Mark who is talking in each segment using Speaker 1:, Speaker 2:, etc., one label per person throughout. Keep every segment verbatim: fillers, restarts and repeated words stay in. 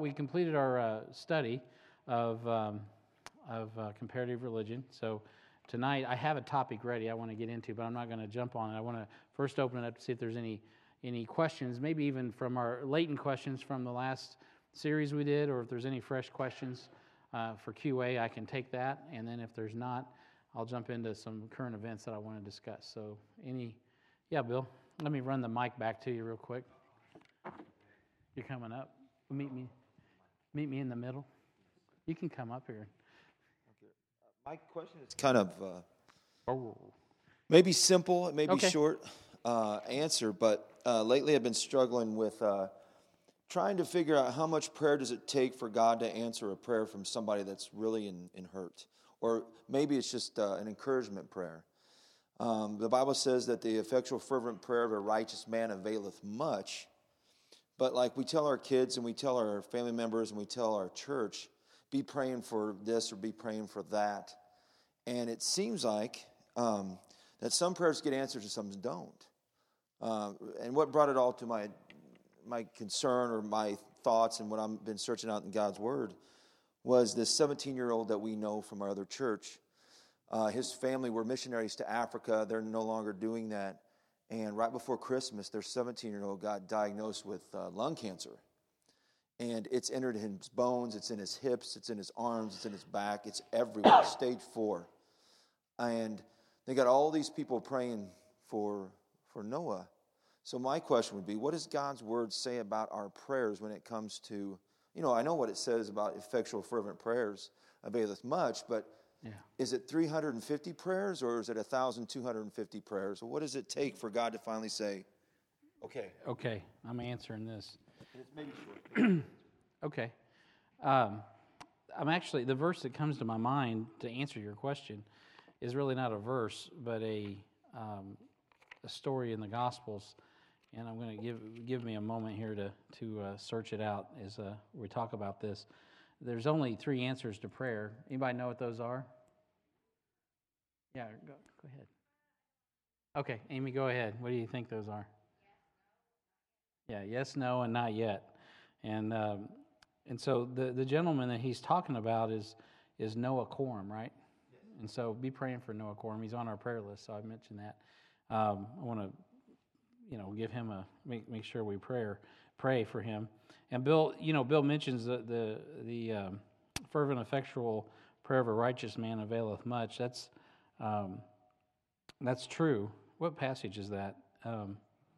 Speaker 1: we completed our uh, study of um, of uh, comparative religion. So tonight I have a topic ready I want to get into, but I'm not going to jump on it. I want to first open it up to see if there's any any questions, maybe even from our latent questions from the last series we did, or if there's any fresh questions uh, for Q A, I can take that. And then if there's not, I'll jump into some current events that I want to discuss. So any, yeah, Bill, let me run the mic back to you real quick. You're coming up. Meet me, meet me in the middle. You can come up here.
Speaker 2: Okay. Uh, my question is kind of uh,
Speaker 1: oh.
Speaker 2: maybe simple, it may be
Speaker 1: Okay.
Speaker 2: short uh, answer, but uh, lately I've been struggling with uh, trying to figure out how much prayer does it take for God to answer a prayer from somebody that's really in, in hurt. Or maybe it's just uh, an encouragement prayer. Um, the Bible says that the effectual fervent prayer of a righteous man availeth much. But like we tell our kids and we tell our family members and we tell our church, be praying for this or be praying for that. And it seems like um, that some prayers get answered and some don't. Uh, and what brought it all to my my concern or my thoughts and what I've been searching out in God's Word was this seventeen-year-old that we know from our other church. Uh, his family were missionaries to Africa. They're no longer doing that. And right before Christmas, their seventeen-year-old got diagnosed with uh, lung cancer. And it's entered in his bones, it's in his hips, it's in his arms, it's in his back, it's everywhere, stage four. And they got all these people praying for, for Noah. So my question would be, what does God's Word say about our prayers when it comes to, you know, I know what it says about effectual fervent prayers availeth much, but
Speaker 1: Yeah.
Speaker 2: is it three hundred fifty prayers or is it one thousand two hundred fifty prayers? Or what does it take for God to finally say, okay?
Speaker 1: Okay, I'm answering this.
Speaker 2: It's maybe short.
Speaker 1: Okay. Um, I'm actually, the verse that comes to my mind to answer your question is really not a verse, but a um, a story in the Gospels. And I'm going to give give me a moment here to, to uh, search it out as uh, we talk about this. There's only three answers to prayer. Anybody know what those are? Yeah, go, go ahead. Okay, Amy, go ahead. What do you think those are? Yeah, yes, no, and not yet. And um, and so the, the gentleman that he's talking about is is Noah Coram, right? Yes. And so be praying for Noah Coram. He's on our prayer list, so I mentioned that. Um, I want to, you know, give him a make make sure we pray pray for him. And Bill, you know, Bill mentions the the the um, fervent, effectual prayer of a righteous man availeth much. That's um, that's true. What passage is that? Um,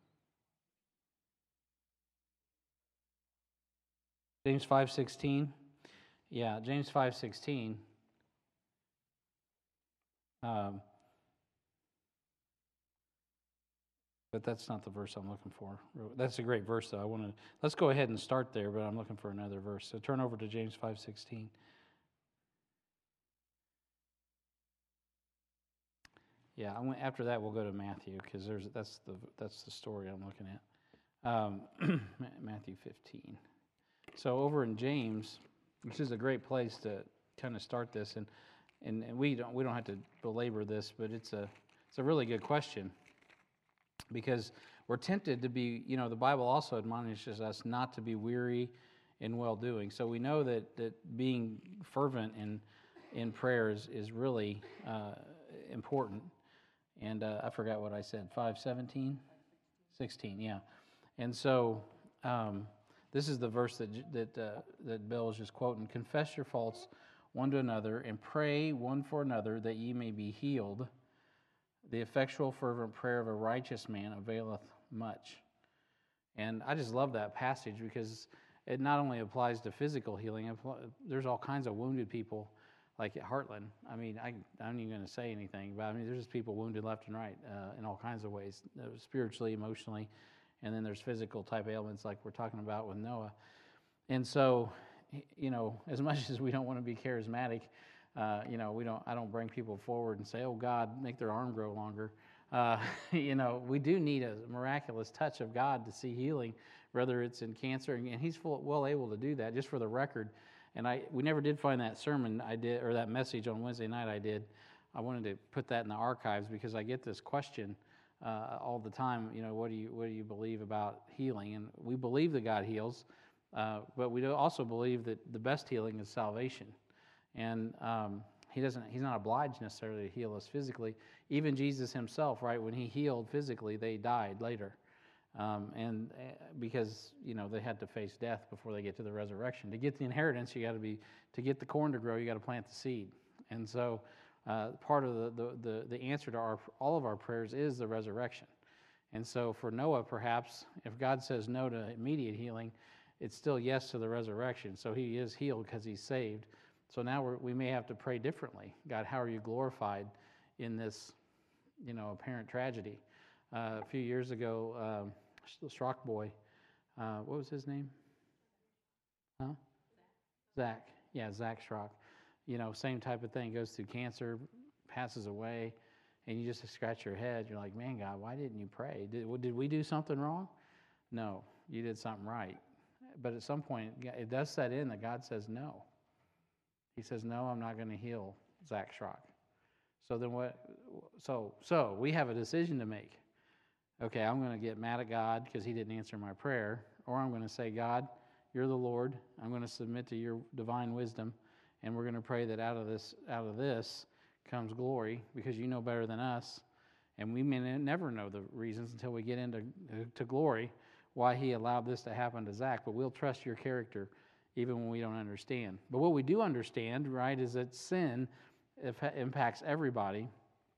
Speaker 1: James five sixteen. Yeah, James five sixteen. Um, but that's not the verse I'm looking for. That's a great verse, though. I want to let's go ahead and start there, but I'm looking for another verse. So turn over to James five sixteen. Yeah, I went, after that we'll go to Matthew because there's that's the that's the story I'm looking at. Um, Matthew fifteen. So over in James, which is a great place to kind of start this, and, and and we don't we don't have to belabor this, but it's a it's a really good question because we're tempted to be, you know, the Bible also admonishes us not to be weary in well doing. So we know that that being fervent in in prayer is, is really uh, important. And uh, I forgot what I said. five seventeen, sixteen, yeah. And so. Um, This is the verse that that uh, that Bill is just quoting. Confess your faults one to another and pray one for another that ye may be healed. The effectual fervent prayer of a righteous man availeth much. And I just love that passage because it not only applies to physical healing. There's all kinds of wounded people, like at Heartland. I mean, I, I'm not even going to say anything, but I mean, there's just people wounded left and right uh, in all kinds of ways, uh, spiritually, emotionally. And then there's physical type ailments like we're talking about with Noah. And so, you know, as much as we don't want to be charismatic, uh, you know, we don't. I don't bring people forward and say, "Oh God, make their arm grow longer." Uh, you know, we do need a miraculous touch of God to see healing, whether it's in cancer, and He's full, well able to do that. Just for the record, and I we never did find that sermon I did or that message on Wednesday night I did. I wanted to put that in the archives because I get this question. Uh, all the time, you know, what do you what do you believe about healing? And we believe that God heals. Uh, but we do also believe that the best healing is salvation. And um, he doesn't, he's not obliged necessarily to heal us physically. Even Jesus himself, right, when he healed physically, they died later. Um, and uh, because, you know, they had to face death before they get to the resurrection. To get the inheritance, you got to be, to get the corn to grow, you got to plant the seed. And so uh, part of the, the, the, the answer to our, all of our prayers is the resurrection. And so for Noah, perhaps, if God says no to immediate healing, it's still yes to the resurrection. So he is healed because he's saved. So now we're, we may have to pray differently. God, how are you glorified in this, you know, apparent tragedy? Uh, a few years ago, um, the Schrock boy, uh, what was his name? Huh? Zach. Yeah, Zach Schrock. You know, same type of thing. Goes through cancer, passes away, and you just scratch your head. You're like, man, God, why didn't you pray? Did, did we do something wrong? No, you did something right. But at some point, it does set in that God says no. He says, no, I'm not going to heal Zach Schrock. So then what? So, so we have a decision to make. Okay, I'm going to get mad at God because he didn't answer my prayer, or I'm going to say, God, you're the Lord. I'm going to submit to your divine wisdom, and we're going to pray that out of this, out of this comes glory, because you know better than us, and we may never know the reasons until we get into to glory why he allowed this to happen to Zach. But we'll trust your character even when we don't understand. But what we do understand, right, is that sin impacts everybody.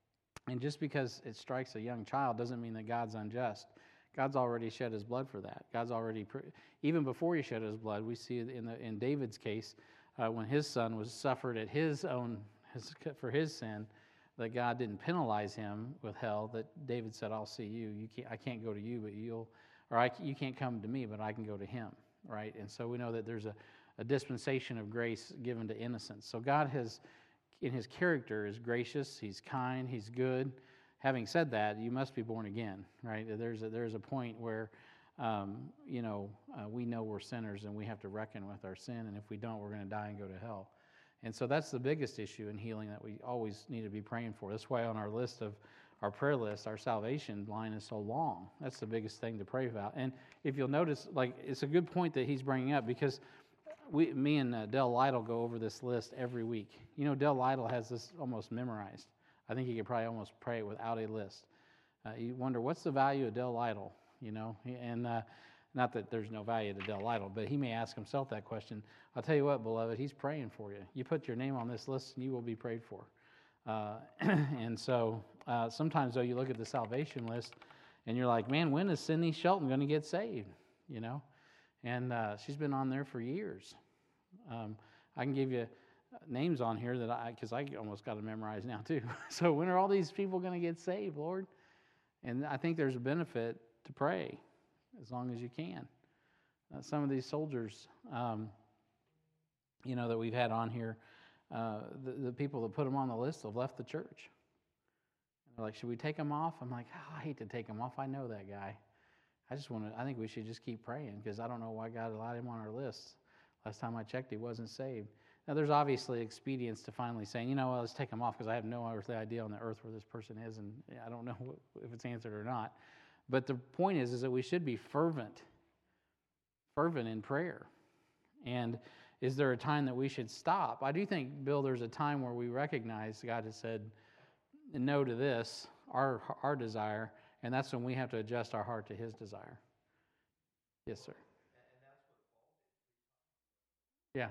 Speaker 1: And just because it strikes a young child doesn't mean that God's unjust. God's already shed his blood for that. God's already, even before he shed his blood, we see in the in David's case, uh, when his son was suffered at his own his, for his sin, that God didn't penalize him with hell. That David said, "I'll see you. You can't. I can't go to you, but you'll, or I, you can't come to me, but I can go to him." Right. And so we know that there's a, a dispensation of grace given to innocence. So God has, in his character, is gracious, he's kind, he's good. Having said that, you must be born again, right? There's a, there's a point where, um, you know, uh, we know we're sinners and we have to reckon with our sin, and if we don't, we're going to die and go to hell. And so that's the biggest issue in healing that we always need to be praying for. That's why on our list of our prayer list, our salvation line is so long. That's the biggest thing to pray about. And if you'll notice, like, it's a good point that he's bringing up, because We, me and uh, Del Lytle go over this list every week. You know, Del Lytle has this almost memorized. I think he could probably almost pray it without a list. Uh, you wonder, what's the value of Del Lytle? You know, and uh, not that there's no value to Del Lytle, but he may ask himself that question. I'll tell you what, beloved, he's praying for you. You put your name on this list, and you will be prayed for. Uh, and so uh, sometimes, though, you look at the salvation list, and you're like, man, when is Cindy Shelton going to get saved? You know? And uh, she's been on there for years. Um, I can give you names on here that I, because I almost got to memorize now too. So when are all these people going to get saved, Lord? And I think there's a benefit to pray as long as you can. Uh, some of these soldiers, um, you know, that we've had on here, uh, the, the people that put them on the list have left the church. They're like, should we take them off? I'm like, oh, I hate to take them off. I know that guy. I just want to, I think we should just keep praying, because I don't know why God allowed him on our list. Last time I checked, he wasn't saved. Now, there's obviously expedience to finally saying, you know, well, let's take him off, because I have no earthly idea on the earth where this person is, and I don't know if it's answered or not. But the point is, is that we should be fervent, fervent in prayer. And is there a time that we should stop? I do think, Bill, there's a time where we recognize God has said no to this, our our desire, and that's when we have to adjust our heart to his desire. Yes, sir. Yeah.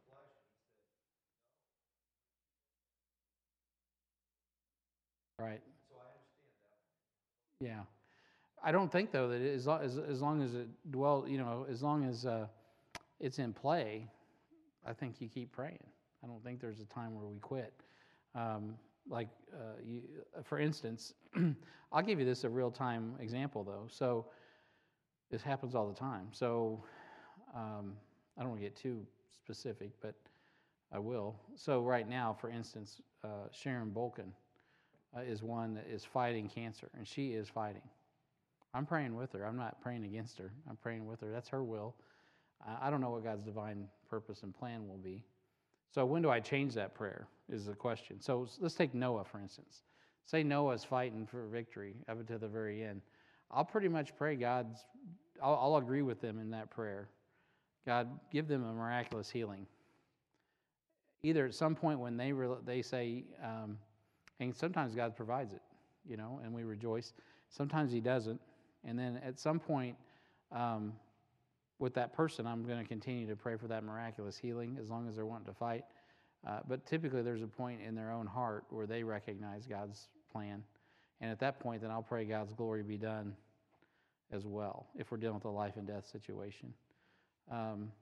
Speaker 1: Right. Yeah. I don't think, though, that as long as, as long as it dwell, you know, as long as uh, it's in play, I think you keep praying. I don't think there's a time where we quit. Um, like, uh, you, for instance, I'll give you this a real-time example, though. So this happens all the time. So um, I don't want to get too specific, but I will. So right now, for instance, uh, Sharon Bolkin uh, is one that is fighting cancer, and she is fighting. I'm praying with her. I'm not praying against her. I'm praying with her. That's her will. I don't know what God's divine purpose and plan will be. So when do I change that prayer is the question. So let's take Noah, for instance. Say Noah's fighting for victory up to the very end. I'll pretty much pray God's, I'll, I'll agree with them in that prayer. God, give them a miraculous healing. Either at some point when they re- they say, um, and sometimes God provides it, you know, and we rejoice. Sometimes He doesn't. And then at some point, um, with that person, I'm going to continue to pray for that miraculous healing as long as they're wanting to fight. Uh, but typically there's a point in their own heart where they recognize God's plan. And at that point, then I'll pray God's glory be done as well, if we're dealing with a life and death situation. Um,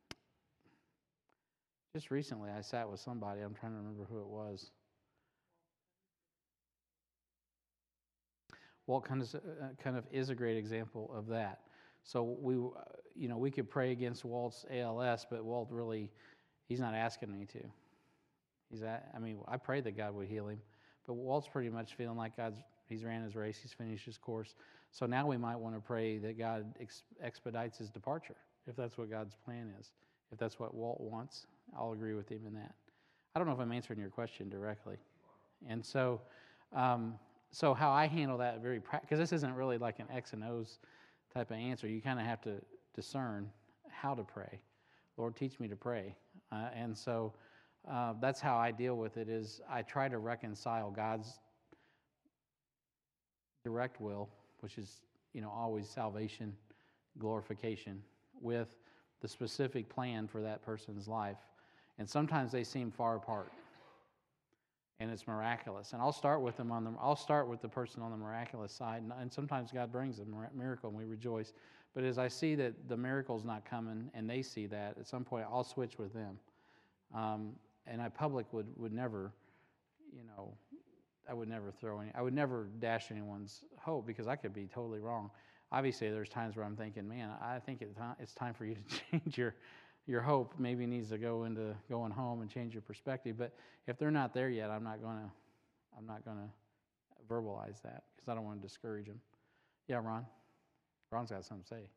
Speaker 1: just recently, I sat with somebody. I'm trying to remember who it was. Walt kind of, uh, kind of is a great example of that. So we, uh, you know, we could pray against Walt's A L S, but Walt really, he's not asking me to. He's at, I mean, I prayed that God would heal him, but Walt's pretty much feeling like God's, he's ran his race, he's finished his course. So now we might want to pray that God ex- expedites his departure, if that's what God's plan is. If that's what Walt wants, I'll agree with him in that. I don't know if I'm answering your question directly. And so, um, so how I handle that very, because this isn't really like an X and O's type of answer. You kind of have to discern how to pray. Lord, teach me to pray. Uh, and so uh, that's how I deal with it, is I try to reconcile God's direct will, which is, you know, always salvation, glorification, with the specific plan for that person's life. And sometimes they seem far apart, and it's miraculous. And I'll start with them on the, I'll start with the person on the miraculous side, and, and sometimes God brings a miracle and we rejoice. But as I see that the miracle's not coming and they see that, at some point I'll switch with them. Um, and I public would, would never, you know, I would never throw any, I would never dash anyone's hope, because I could be totally wrong. Obviously, there's times where I'm thinking, man, I think it's time for you to change your your hope. Maybe needs to go into going home and change your perspective. But if they're not there yet, I'm not gonna, I'm not gonna verbalize that, because I don't want to discourage them. Yeah, Ron. Ron's got something to say.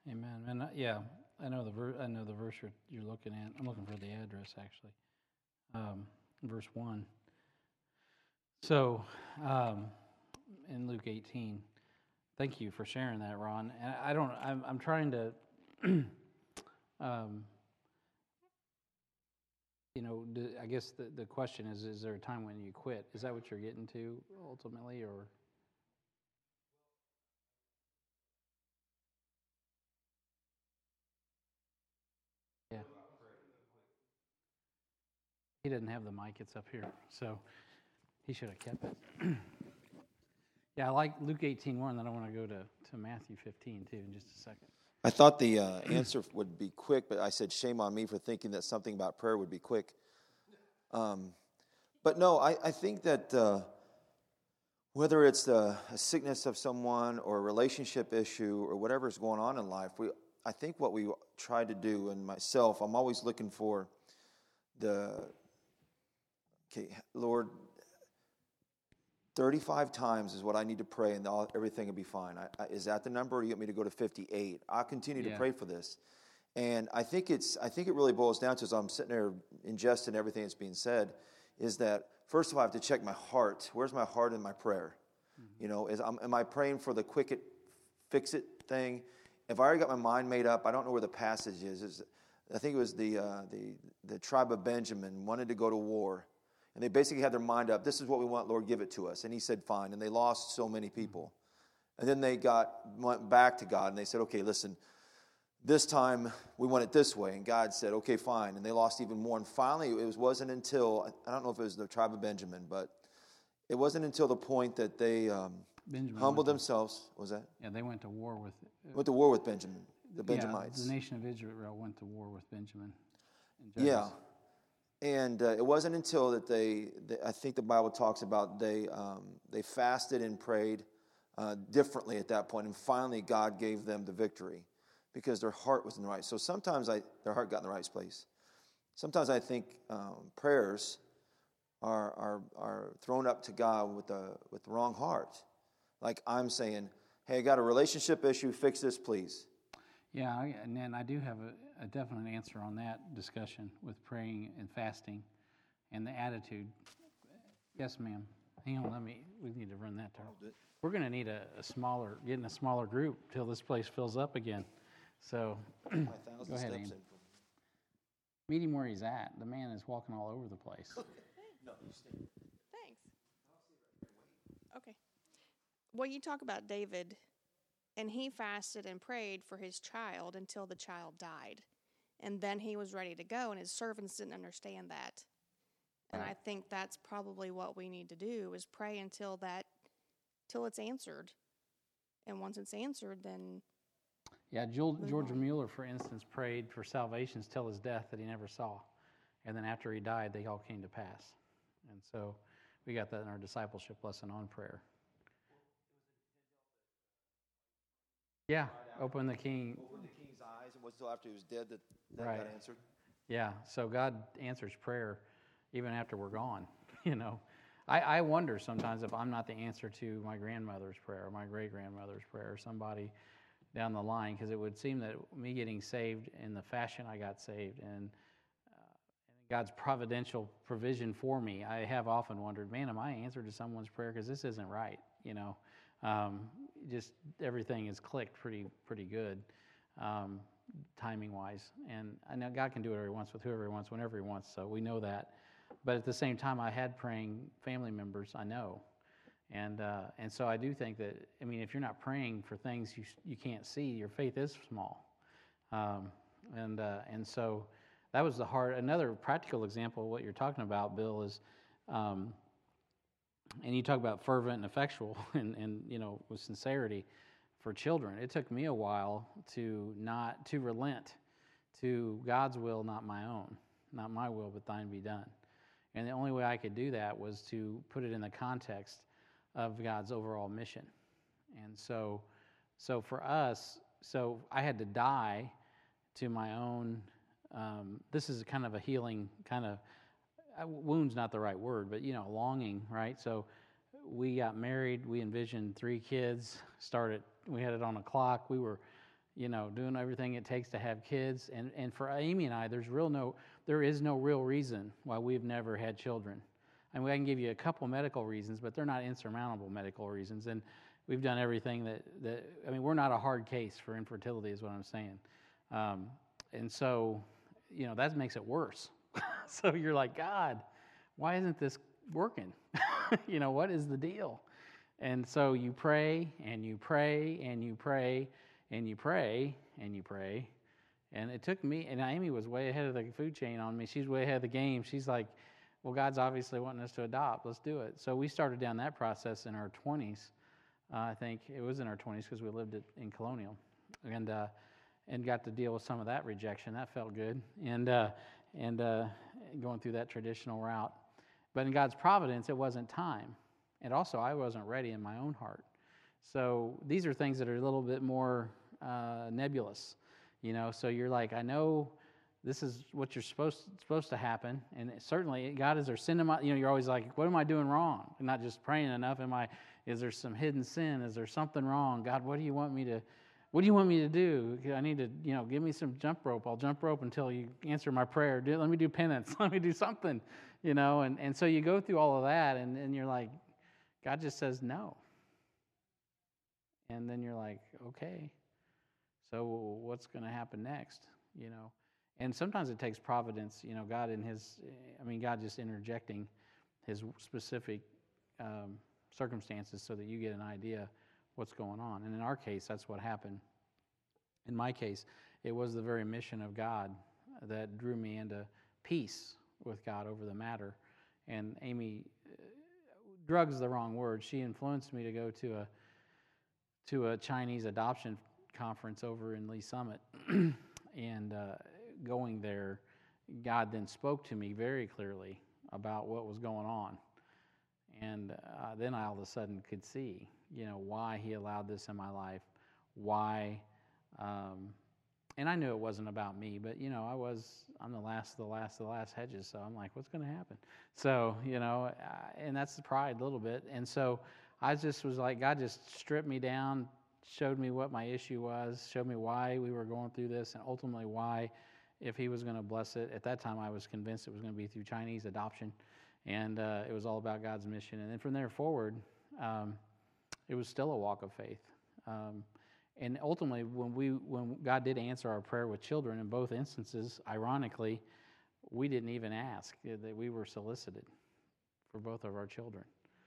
Speaker 1: Amen. And uh, yeah, I know the ver- I know the verse you're, you're looking at. I'm looking for the address actually. Um, verse one. So, um, in Luke eighteen. Thank you for sharing that, Ron. And I don't. I'm, I'm trying to. um, you know, do, I guess the, the question is: is there a time when you quit? Is that what you're getting to ultimately, or? Yeah. He doesn't have the mic. It's up here, so he should have kept it. Yeah, I like Luke eighteen one. Then I want to go to, to Matthew fifteen too in just a second.
Speaker 2: I thought the uh, answer would be quick, but I said shame on me for thinking that something about prayer would be quick. Um, but no, I, I think that uh, whether it's the, a sickness of someone or a relationship issue or whatever is going on in life, we I think what we try to do, and myself, I'm always looking for the, okay, Lord, thirty-five times is what I need to pray, and all, everything will be fine. I, I, is that the number, or do you want me to go to fifty-eight? I'll continue
Speaker 1: Yeah.
Speaker 2: to pray for this. And I think it's. I think it really boils down to, as I'm sitting there ingesting everything that's being said, is that, first of all, I have to check my heart. Where's my heart in my prayer? Mm-hmm. You know, is I'm, am I praying for the quick it, fix it thing? If I already got my mind made up, I don't know where the passage is. Is I think it was the uh, the the tribe of Benjamin wanted to go to war. And they basically had their mind up. This is what we want, Lord, give it to us. And he said, fine. And they lost so many people. And then they got went back to God, and they said, okay, listen, this time we want it this way. And God said, okay, fine. And they lost even more. And finally, it was, wasn't until, I don't know if it was the tribe of Benjamin, but it wasn't until the point that they um, humbled
Speaker 1: to,
Speaker 2: themselves. What was that?
Speaker 1: Yeah, they went to war with... Uh,
Speaker 2: went to war with Benjamin, the Benjamites.
Speaker 1: Yeah, the nation of Israel went to war with Benjamin.
Speaker 2: Yeah. And uh, it wasn't until that they, they, I think the Bible talks about they um, they fasted and prayed uh, differently at that point, and finally God gave them the victory because their heart was in the right. So sometimes I, their heart got in the right place. Sometimes I think um, prayers are are are thrown up to God with the with the wrong heart. Like I'm saying, hey, I got a relationship issue, fix this, please.
Speaker 1: Yeah, and then I do have a, a definite answer on that discussion with praying and fasting and the attitude. Yes, ma'am. Hang on, let me, we need to run that term. We're going to need a, a smaller, getting a smaller group till this place fills up again. So, go ahead, Amy. Meet him where he's at. The man is walking all over the place.
Speaker 3: No, you stay. Thanks. Okay. Well, you talk about David, and he fasted and prayed for his child until the child died. And then he was ready to go, and his servants didn't understand that. And I think that's probably what we need to do, is pray until that, till it's answered. And once it's answered, then...
Speaker 1: Yeah, George, George Mueller, for instance, prayed for salvations till his death that he never saw. And then after he died, they all came to pass. And so we got that in our discipleship lesson on prayer. Yeah, open the king.
Speaker 2: Open the king's eyes, and was until after he was dead that that
Speaker 1: Right.
Speaker 2: got answered.
Speaker 1: Yeah, so God answers prayer even after we're gone. You know, I, I wonder sometimes if I'm not the answer to my grandmother's prayer or my great-grandmother's prayer or somebody down the line, because it would seem that me getting saved in the fashion I got saved and uh, God's providential provision for me, I have often wondered, man, am I answered to someone's prayer? Because this isn't right, you know. Um, just everything is clicked pretty pretty good, um, timing-wise. And I know God can do whatever he wants with whoever he wants, whenever he wants, so we know that. But at the same time, I had praying family members I know. And uh, and so I do think that, I mean, if you're not praying for things you you can't see, your faith is small. Um, and uh, and so that was the hard, another practical example of what you're talking about, Bill, is... Um, And you talk about fervent and effectual and, and, you know, with sincerity for children. It took me a while to not, to relent to God's will, not my own. Not my will, but thine be done. And the only way I could do that was to put it in the context of God's overall mission. And so, so for us, so I had to die to my own, um, this is kind of a healing kind of, Uh, wound's not the right word, but, you know, longing, right? So we got married. We envisioned three kids, started, we had it on a clock. We were you know, doing everything it takes to have kids. And, and for Amy and I, there's real no, there is no real reason why we've never had children. I mean, I can give you a couple medical reasons, but they're not insurmountable medical reasons. And we've done everything that, that I mean, we're not a hard case for infertility is what I'm saying. Um, and so, you know, that makes it worse. So you're like, God, why isn't this working? You know, what is the deal? And so you pray and you pray and you pray and you pray and you pray. And it took me, and Amy was way ahead of the food chain on me. She's way ahead of the game. She's like, well, God's obviously wanting us to adopt. Let's do it. So we started down that process in our twenties. Uh, I think it was in our twenties because we lived it in Colonial, and uh, and got to deal with some of that rejection. That felt good, and uh, and uh, going through that traditional route. But in God's providence, it wasn't time, and also I wasn't ready in my own heart. So these are things that are a little bit more uh, nebulous, you know. So you're like, I know this is what you're supposed supposed to happen, and it, certainly God is there sin in my, you know, you're always like, what am I doing wrong? I'm not just praying enough. Am I? Is there some hidden sin? Is there something wrong? God, what do you want me to? What do you want me to do? I need to, you know, give me some jump rope. I'll jump rope until you answer my prayer. Do, let me do penance. Let me do something, you know. And and so you go through all of that, and and you're like, God just says no. And then you're like, okay, so what's going to happen next, you know? And sometimes it takes providence, you know, God in his, I mean, God just interjecting his specific um, circumstances so that you get an idea what's going on. And in our case, that's what happened. In my case, it was the very mission of God that drew me into peace with God over the matter. And Amy, drug's the wrong word. She influenced me to go to a to a Chinese adoption conference over in Lee Summit. And uh, going there, God then spoke to me very clearly about what was going on. And uh, then I all of a sudden could see, you know, why he allowed this in my life, why, um, and I knew it wasn't about me, but, you know, I was, I'm the last of the last of the last hedges, so I'm like, what's going to happen? So, you know, uh, and that's the pride a little bit. And so I just was like, God just stripped me down, showed me what my issue was, showed me why we were going through this, and ultimately why, if he was going to bless it. At that time, I was convinced it was going to be through Chinese adoption, and uh, it was all about God's mission. And then from there forward, um, it was still a walk of faith. Um, and ultimately, when we when God did answer our prayer with children, in both instances, ironically, we didn't even ask, that we were solicited for both of our children.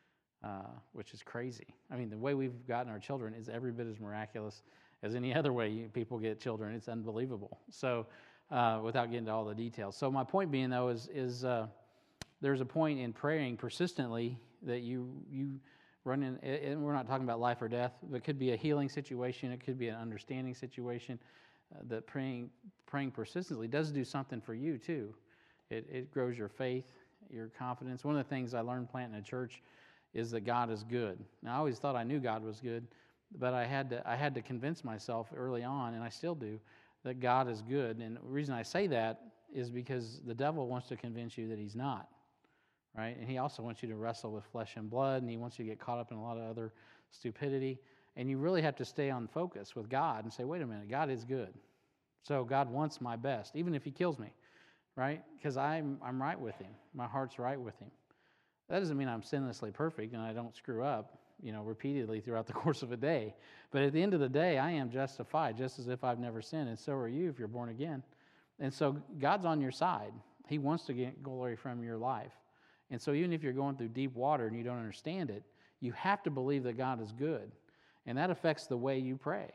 Speaker 1: Uh, which is crazy. I mean, the way we've gotten our children is every bit as miraculous as any other way you, people get children. It's unbelievable. So, uh, without getting into all the details. So, my point being, though, is is uh, there's a point in praying persistently that you you run in, and we're not talking about life or death, but it could be a healing situation, it could be an understanding situation. Uh, that praying praying persistently does do something for you too. It it grows your faith, your confidence. One of the things I learned planting a church is that God is good. Now, I always thought I knew God was good, but I had to I had to convince myself early on, and I still do, that God is good. And the reason I say that is because the devil wants to convince you that he's not, right? And he also wants you to wrestle with flesh and blood, and he wants you to get caught up in a lot of other stupidity. And you really have to stay on focus with God and say, wait a minute, God is good. So God wants my best, even if he kills me, right? Because I'm I'm right with him. My heart's right with him. That doesn't mean I'm sinlessly perfect and I don't screw up, you know, repeatedly throughout the course of a day. But at the end of the day, I am justified, just as if I've never sinned, and so are you if you're born again. And so God's on your side. He wants to get glory from your life. And so even if you're going through deep water and you don't understand it, you have to believe that God is good. And that affects the way you pray.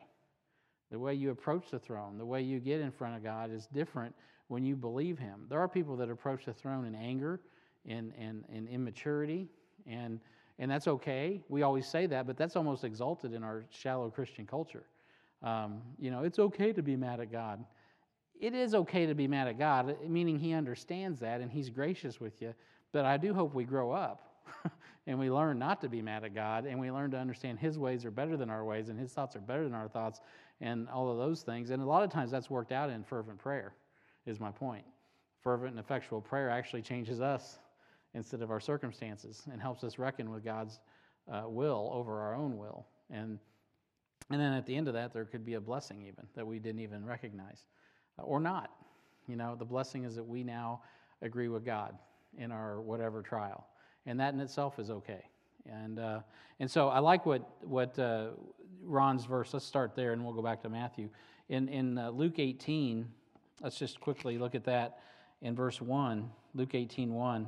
Speaker 1: The way you approach the throne, the way you get in front of God is different when you believe him. There are people that approach the throne in anger, In, in, in immaturity, and and that's okay. We always say that, but that's almost exalted in our shallow Christian culture. Um, you know, it's okay to be mad at God. It is okay to be mad at God, meaning he understands that and he's gracious with you, but I do hope we grow up and we learn not to be mad at God, and we learn to understand his ways are better than our ways, and his thoughts are better than our thoughts, and all of those things. And a lot of times that's worked out in fervent prayer, is my point. Fervent and effectual prayer actually changes us instead of our circumstances, and helps us reckon with God's uh, will over our own will. And And then at the end of that, there could be a blessing even that we didn't even recognize, uh, or not. You know, the blessing is that we now agree with God in our whatever trial, and that in itself is okay. And uh, and so I like what what uh, Ron's verse. Let's start there, and we'll go back to Matthew. In in uh, Luke eighteen, let's just quickly look at that in verse one. Luke eighteen one.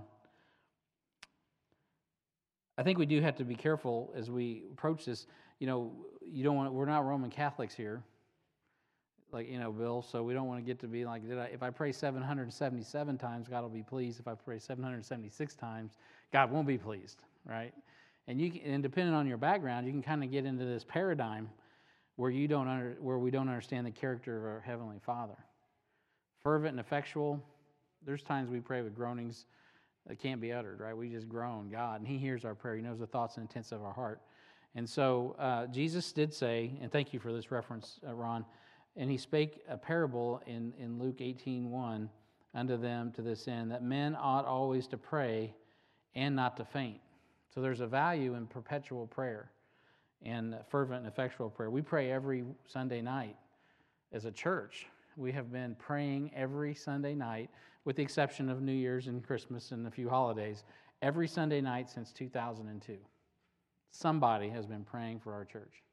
Speaker 1: I think we do have to be careful as we approach this. You know, you don't want. We're not Roman Catholics here, like you know, Bill. So we don't want to get to be like, did I? If I pray seven hundred seventy-seven times, God will be pleased. If I pray seven hundred seventy-six times, God won't be pleased, right? And you, can, and depending on your background, you can kind of get into this paradigm where you don't under, where we don't understand the character of our Heavenly Father. Fervent and effectual. There's times we pray with groanings that can't be uttered, right? We just groan, God, and He hears our prayer. He knows the thoughts and intents of our heart. And so uh, Jesus did say, and thank you for this reference, uh, Ron, and He spake a parable in, in Luke eighteen one unto them to this end, that men ought always to pray and not to faint. So there's a value in perpetual prayer and fervent and effectual prayer. We pray every Sunday night as a church. We have been praying every Sunday night, with the exception of New Year's and Christmas and a few holidays, every Sunday night since two thousand two. Somebody has been praying for our church.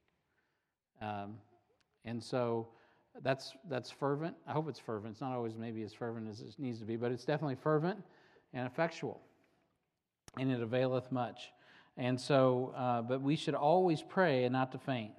Speaker 1: Um, and so that's that's fervent. I hope it's fervent. It's not always maybe as fervent as it needs to be, but it's definitely fervent and effectual. And it availeth much. And so, uh, but we should always pray and not to faint.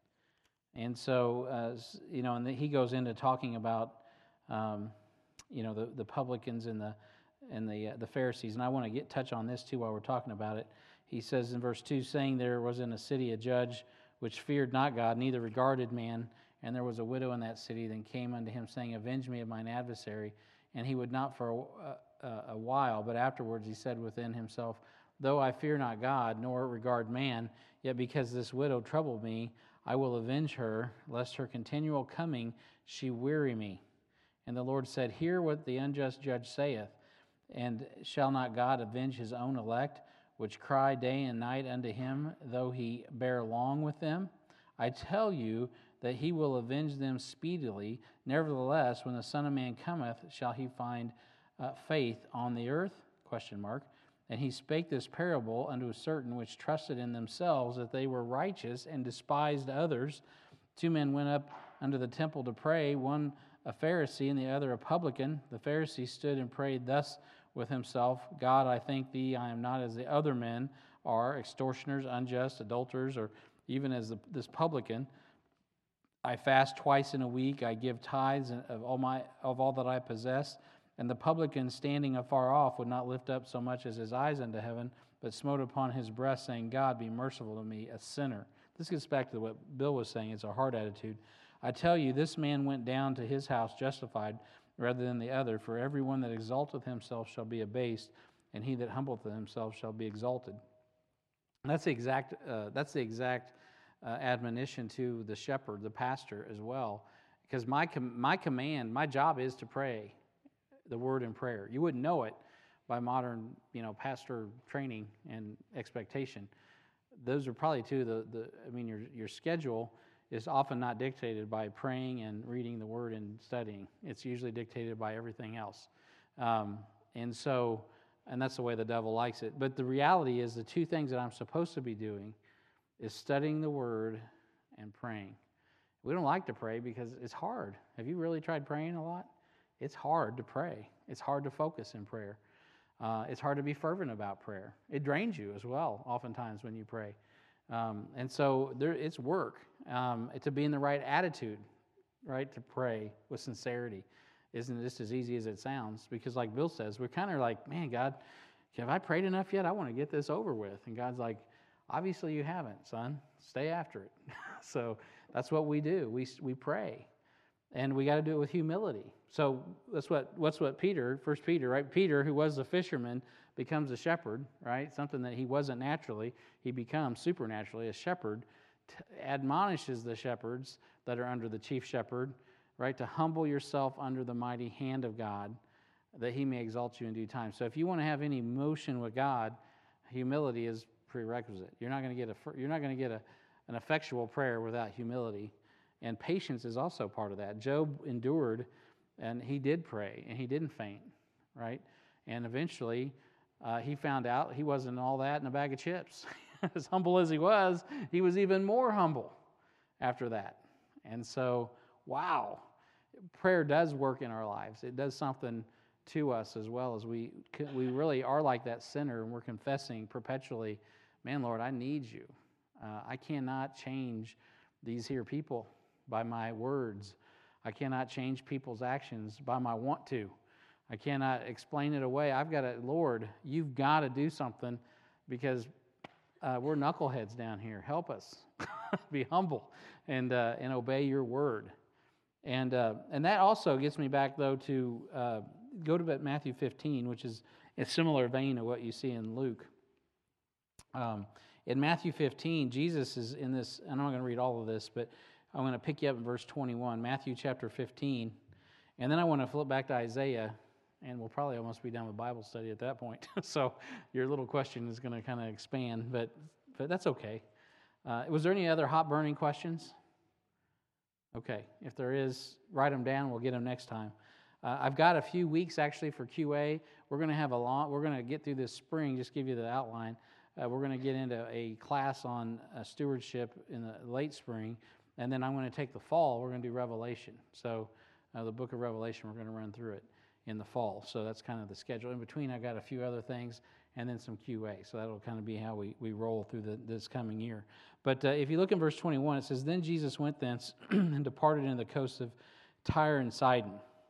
Speaker 1: And so, uh, you know, and the, he goes into talking about, um, you know, the, the publicans and the and the uh, the Pharisees. And I want to get touch on this too while we're talking about it. He says in verse two, saying there was in a city a judge which feared not God, neither regarded man, and there was a widow in that city. Then came unto him, saying, avenge me of mine adversary. And he would not for a, a, a while, but afterwards he said within himself, though I fear not God, nor regard man, yet because this widow troubled me, I will avenge her, lest her continual coming she weary me. And the Lord said, hear what the unjust judge saith, and shall not God avenge his own elect, which cry day and night unto him, though he bear long with them? I tell you that he will avenge them speedily. Nevertheless, when the Son of Man cometh, shall he find uh, faith on the earth? Question mark. And he spake this parable unto a certain which trusted in themselves that they were righteous and despised others. Two men went up unto the temple to pray, one a Pharisee and the other a publican. The Pharisee stood and prayed thus with himself, God, I thank thee, I am not as the other men are, extortioners, unjust, adulterers, or even as the, this publican. I fast twice in a week, I give tithes of all my of all that I possess. And the publican, standing afar off, would not lift up so much as his eyes unto heaven, but smote upon his breast, saying, God, be merciful to me, a sinner. This gets back to what Bill was saying. It's a heart attitude. I tell you, this man went down to his house justified rather than the other. For everyone that exalteth himself shall be abased, and he that humbleth himself shall be exalted. And that's the exact, uh, that's the exact uh, admonition to the shepherd, the pastor as well. Because my com- my command, my job is to pray the word in prayer. You wouldn't know it by modern, you know, pastor training and expectation. Those are probably two of the, the I mean, your your schedule is often not dictated by praying and reading the word and studying. It's usually dictated by everything else. Um, and so, and that's the way the devil likes it. But the reality is the two things that I'm supposed to be doing is studying the word and praying. We don't like to pray because it's hard. Have you really tried praying a lot? It's hard to pray. It's hard to focus in prayer. Uh, it's hard to be fervent about prayer. It drains you as well, oftentimes, when you pray. Um, and so there, it's work um, to be in the right attitude, right, to pray with sincerity. Isn't just as easy as it sounds? Because like Bill says, we're kind of like, man, God, have I prayed enough yet? I want to get this over with. And God's like, obviously you haven't, son. Stay after it. So that's what we do. We we pray. And we got to do it with humility. So that's what what's what Peter, First Peter, right? Peter, who was a fisherman, becomes a shepherd, right? Something that he wasn't naturally. He becomes supernaturally a shepherd, t- admonishes the shepherds that are under the chief shepherd, right? To humble yourself under the mighty hand of God, that he may exalt you in due time. So if you want to have any motion with God, humility is prerequisite. You're not going to get a you're not going to get a an effectual prayer without humility. And patience is also part of that. Job endured, and he did pray, and he didn't faint, right? And eventually, uh, he found out he wasn't all that in a bag of chips. As humble as he was, he was even more humble after that. And so, wow, prayer does work in our lives. It does something to us as well, as we we really are like that sinner, and we're confessing perpetually, man, Lord, I need you. Uh, I cannot change these here people by my words. I cannot change people's actions by my want to. I cannot explain it away. I've got to, Lord, you've got to do something, because uh, we're knuckleheads down here. Help us. Be humble and uh, and obey your word. And uh, and that also gets me back, though, to uh, go to Matthew fifteen, which is a similar vein of what you see in Luke. Um, in Matthew fifteen, Jesus is in this, and I'm not going to read all of this, but I'm going to pick you up in verse twenty-one, Matthew chapter fifteen. And then I want to flip back to Isaiah, and we'll probably almost be done with Bible study at that point. So your little question is going to kind of expand, but but that's okay. Uh, was there any other hot burning questions? Okay, if there is, write them down. We'll get them next time. Uh, I've got a few weeks actually for Q A. We're going to have a long. We're going to get through this spring. Just give you the outline. Uh, we're going to get into a class on uh, stewardship in the late spring, and then I'm going to take the fall. We're going to do Revelation. So uh, the book of Revelation, we're going to run through it in the fall. So that's kind of the schedule. In between, I've got a few other things, and then some Q A. So that'll kind of be how we, we roll through the, this coming year. But uh, if you look in verse twenty-one, it says, "Then Jesus went thence and departed into the coast of Tyre and Sidon."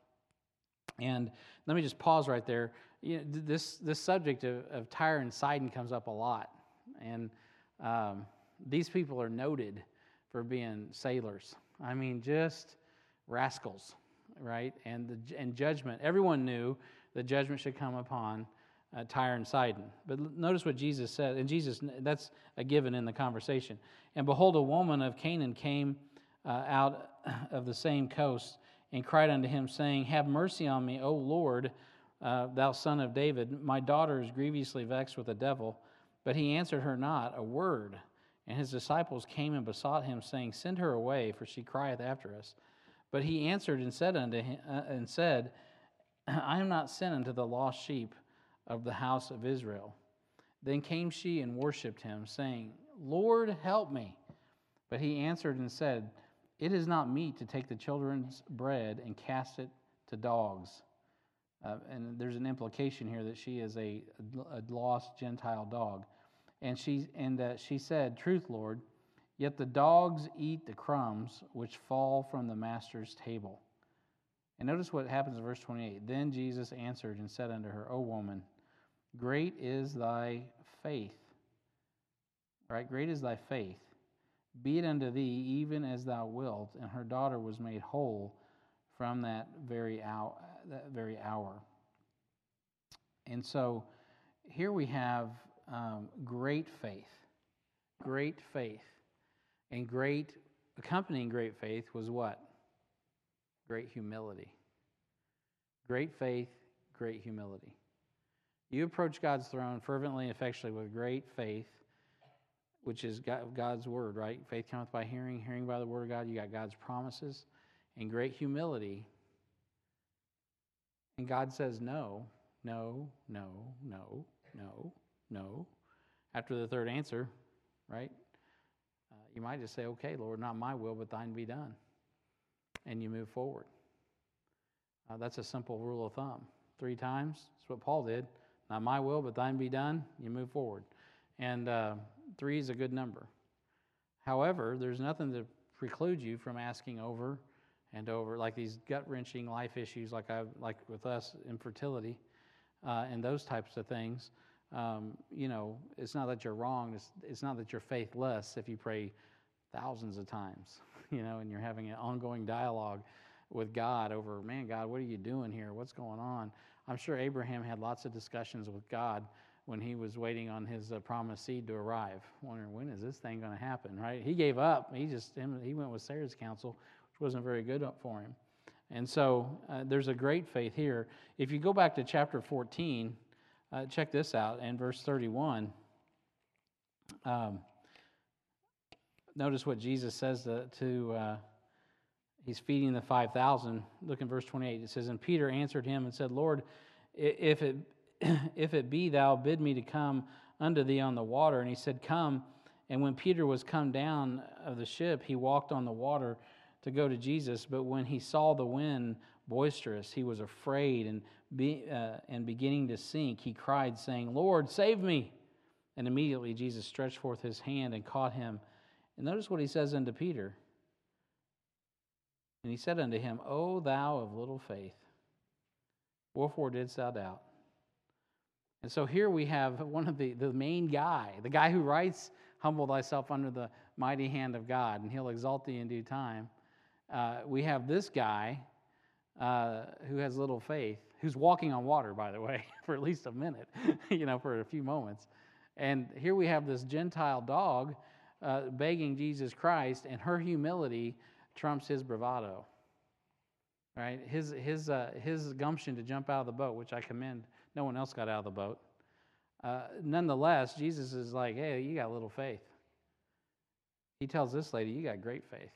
Speaker 1: And let me just pause right there. You know, this this subject of, of Tyre and Sidon comes up a lot. And um, these people are noted for being sailors. I mean, just rascals, right? And the and judgment. Everyone knew the judgment should come upon Uh, Tyre and Sidon. But notice what Jesus said, and Jesus, that's a given in the conversation. "And behold, a woman of Canaan came uh, out of the same coast, and cried unto him, saying, Have mercy on me, O Lord, uh, thou son of David. My daughter is grievously vexed with the devil. But he answered her not a word. And his disciples came and besought him, saying, Send her away, for she crieth after us. But he answered and said unto him, uh, and said, I am not sent unto the lost sheep of the house of Israel. Then came she and worshipped him, saying, Lord, help me. But he answered and said, It is not meet to take the children's bread and cast it to dogs. Uh, and there's an implication here that she is a, a lost Gentile dog. And she and uh, she said, Truth, Lord, yet the dogs eat the crumbs which fall from the master's table. And notice what happens in verse twenty-eight. Then Jesus answered and said unto her, O woman, great is thy faith. Right? Great is thy faith. Be it unto thee even as thou wilt. And her daughter was made whole from that very hour. That very hour. And so here we have um, great faith. Great faith. And great, accompanying great faith was what? Great humility. Great faith, great humility. You approach God's throne fervently and effectually with great faith, which is God's word, right? Faith cometh by hearing, hearing by the word of God. You got God's promises, and great humility. And God says no, no, no, no, no, no. After the third answer, right? Uh, you might just say, okay, Lord, not my will, but thine be done. And you move forward. Uh, that's a simple rule of thumb. Three times, that's what Paul did. Not my will, but thine be done. You move forward. And uh, three is a good number. However, there's nothing to preclude you from asking over and over, like these gut-wrenching life issues, like I like with us, infertility, uh, and those types of things. Um, you know, it's not that you're wrong. It's, it's not that you're faithless if you pray thousands of times, you know, and you're having an ongoing dialogue with God over, man, God, what are you doing here? What's going on? I'm sure Abraham had lots of discussions with God when he was waiting on his uh, promised seed to arrive, wondering, when is this thing going to happen, right? He gave up. He just he went with Sarah's counsel, which wasn't very good for him. And so uh, there's a great faith here. If you go back to chapter fourteen, uh, check this out, in verse thirty-one, um, notice what Jesus says to, to uh, he's feeding the five thousand. Look in verse twenty-eight. It says, "And Peter answered him and said, Lord, if it if it be thou, bid me to come unto thee on the water. And he said, Come. And when Peter was come down of the ship, he walked on the water to go to Jesus. But when he saw the wind boisterous, he was afraid, and be, uh, and beginning to sink, he cried, saying, Lord, save me. And immediately Jesus stretched forth his hand and caught him. And notice what he says unto Peter. And he said unto him, O thou of little faith, wherefore didst thou doubt? And so here we have one of the, the main guy, the guy who writes, Humble thyself under the mighty hand of God, and he'll exalt thee in due time. Uh, we have this guy uh, who has little faith, who's walking on water, by the way, for at least a minute, you know, for a few moments. And here we have this Gentile dog uh, begging Jesus Christ, and her humility trumps his bravado, right? His his uh, his gumption to jump out of the boat, which I commend. No one else got out of the boat. Uh, nonetheless, Jesus is like, hey, you got little faith. He tells this lady, you got great faith.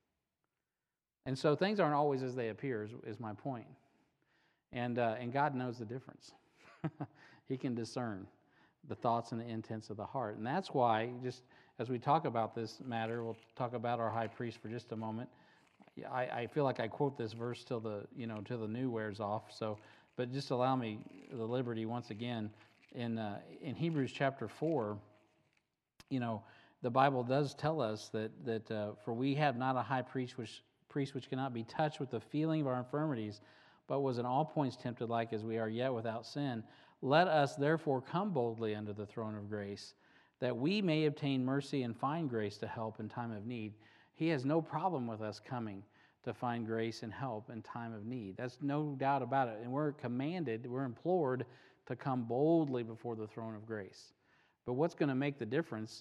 Speaker 1: And so things aren't always as they appear, is, is my point. And uh, and God knows the difference. He can discern the thoughts and the intents of the heart. And that's why, just as we talk about this matter, we'll talk about our high priest for just a moment. I, I feel like I quote this verse till the, you know, till the new wears off. So, but just allow me the liberty once again. In uh, in Hebrews chapter four, you know, the Bible does tell us that that uh, for we have not a high priest which priest which cannot be touched with the feeling of our infirmities, but was in all points tempted like as we are, yet without sin. Let us therefore come boldly unto the throne of grace, that we may obtain mercy and find grace to help in time of need. He has no problem with us coming to find grace and help in time of need. That's no doubt about it. And we're commanded, we're implored to come boldly before the throne of grace. But what's going to make the difference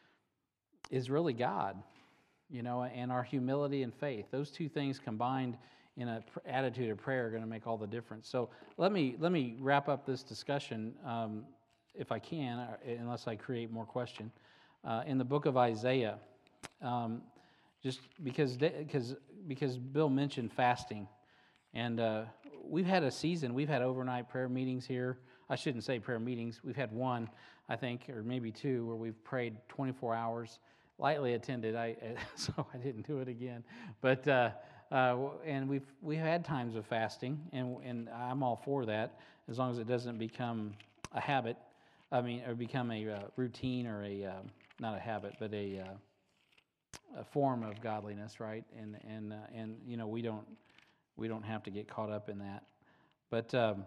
Speaker 1: is really God, you know, and our humility and faith. Those two things combined in an attitude of prayer are going to make all the difference. So let me let me wrap up this discussion, um, if I can, unless I create more question. Uh, in the book of Isaiah, um, just because because because Bill mentioned fasting, and uh, we've had a season. We've had overnight prayer meetings here. I shouldn't say prayer meetings. We've had one, I think, or maybe two, where we've prayed twenty-four hours. Lightly attended, I so I didn't do it again. But uh, uh, and we've we've had times of fasting, and and I'm all for that, as long as it doesn't become a habit. I mean, or become a uh, routine or a uh, not a habit, but a uh, a form of godliness, right? And and uh, and you know we don't we don't have to get caught up in that. But um,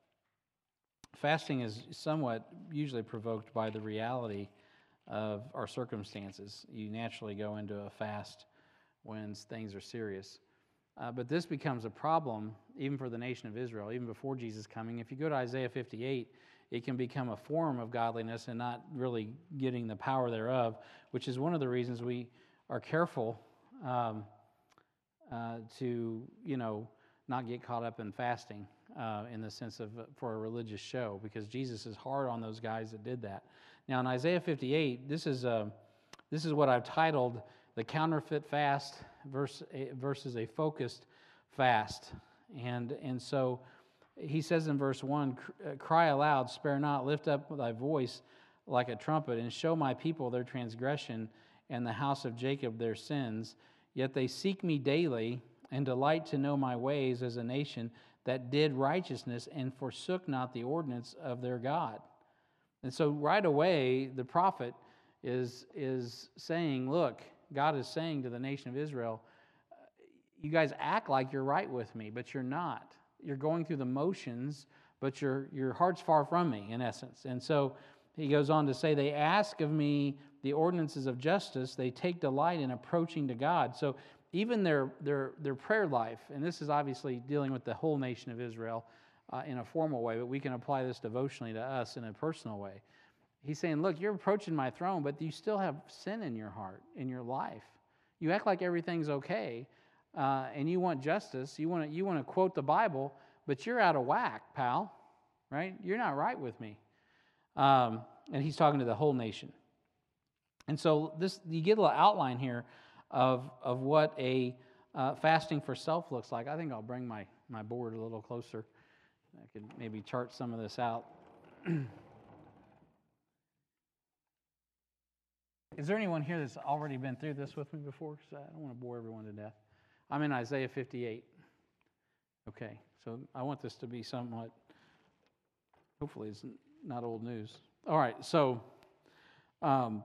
Speaker 1: fasting is somewhat usually provoked by the reality of our circumstances. You naturally go into a fast when things are serious. Uh, but this becomes a problem even for the nation of Israel, even before Jesus' coming. If you go to Isaiah fifty-eight, it can become a form of godliness and not really getting the power thereof, which is one of the reasons we are careful um, uh, to, you know, not get caught up in fasting uh, in the sense of uh, for a religious show, because Jesus is hard on those guys that did that. Now in Isaiah fifty-eight, this is a, this is what I've titled the counterfeit fast versus a, versus a focused fast, and and so he says in verse one, "Cry aloud, spare not, lift up thy voice like a trumpet, and show my people their transgression, and the house of Jacob their sins. Yet they seek me daily, and delight to know my ways, as a nation that did righteousness and forsook not the ordinance of their God." And so right away, the prophet is, is saying, look, God is saying to the nation of Israel, you guys act like you're right with me, but you're not. You're going through the motions, but your, your heart's far from me, in essence. And so he goes on to say, they ask of me the ordinances of justice. They take delight in approaching to God. So even their, their, their prayer life, and this is obviously dealing with the whole nation of Israel, Uh, in a formal way, but we can apply this devotionally to us in a personal way. He's saying, look, you're approaching my throne, but you still have sin in your heart, in your life. You act like everything's okay, uh, and you want justice. You want to you want to quote the Bible, but you're out of whack, pal, right? You're not right with me. Um, and he's talking to the whole nation. And so this, you get a little outline here of, of what a uh, fasting for self looks like. I think I'll bring my, my board a little closer. I could maybe chart some of this out. Is there anyone here that's already been through this with me before? Because I don't want to bore everyone to death. I'm in Isaiah fifty-eight. Okay, so I want this to be somewhat, hopefully it's not old news. All right, so um,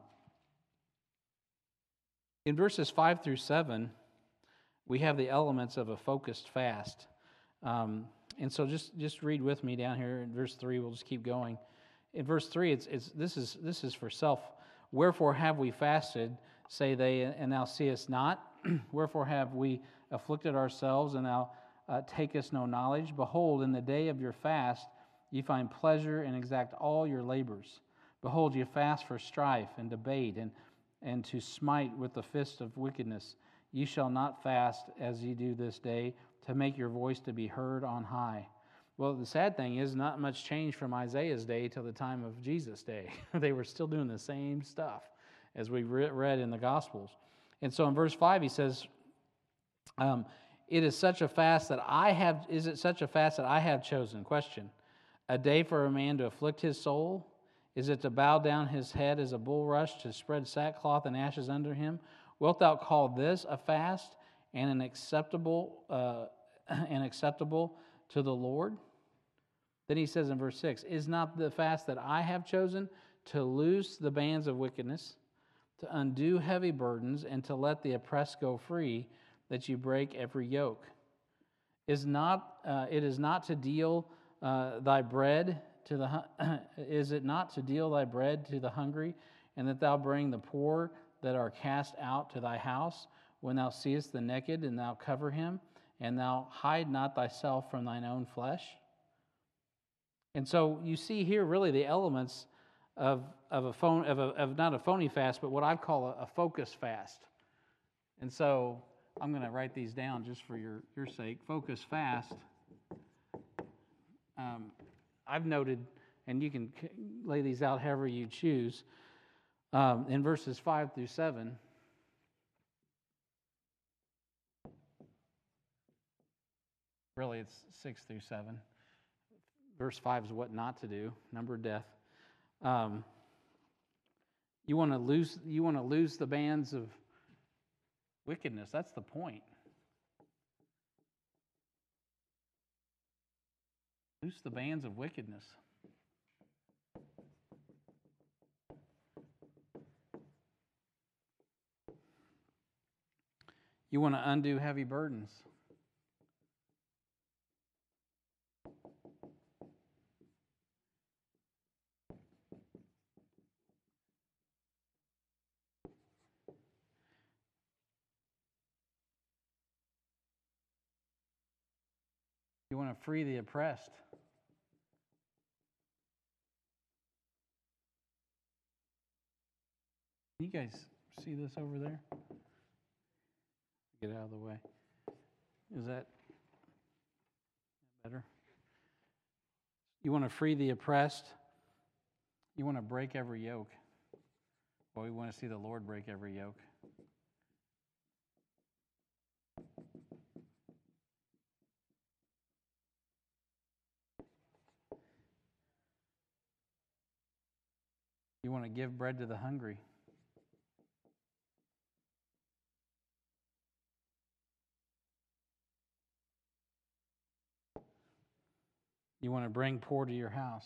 Speaker 1: in verses five through seven, we have the elements of a focused fast. Um, and so just, just read with me down here in verse three. We'll just keep going. In verse three, it's, it's this is this is for self. Wherefore have we fasted, say they, and thou seest not? Wherefore have we afflicted ourselves, and thou uh, takest no knowledge? Behold, in the day of your fast ye find pleasure, and exact all your labors. Behold, ye fast for strife and debate, and, and to smite with the fist of wickedness. Ye shall not fast as ye do this day, to make your voice to be heard on high. Well, the sad thing is, not much changed from Isaiah's day till the time of Jesus' day. They were still doing the same stuff as we read in the Gospels. And so in verse five, he says, um, it is such a fast that I have, is it such a fast that I have chosen? Question. A day for a man to afflict his soul? Is it to bow down his head as a bulrush, to spread sackcloth and ashes under him? Wilt thou call this a fast and an acceptable, uh, and acceptable to the Lord? Then he says in verse six, is not the fast that I have chosen to loose the bands of wickedness, to undo heavy burdens, and to let the oppressed go free, that you break every yoke? Is not uh, it is not to deal uh, thy bread to the is it not to deal thy bread to the hungry, and that thou bring the poor that are cast out to thy house, when thou seest the naked, and thou cover him, and thou hide not thyself from thine own flesh? And so you see here really the elements of of a phone of, a, of not a phony fast, but what I call a, a focus fast. And so I'm going to write these down just for your, your sake. Focus fast. Um, I've noted, and you can lay these out however you choose, um, in verses five through seven. Really, it's six through seven. Verse five is what not to do, number of death. Um, you want to lose. You want to lose the bands of wickedness. That's the point. Loose the bands of wickedness. You want to undo heavy burdens. You want to free the oppressed. You guys see this over there? Get out of the way. Is that better? You want to free the oppressed. You want to break every yoke. Well, we want to see the Lord break every yoke. You want to give bread to the hungry. You want to bring poor to your house.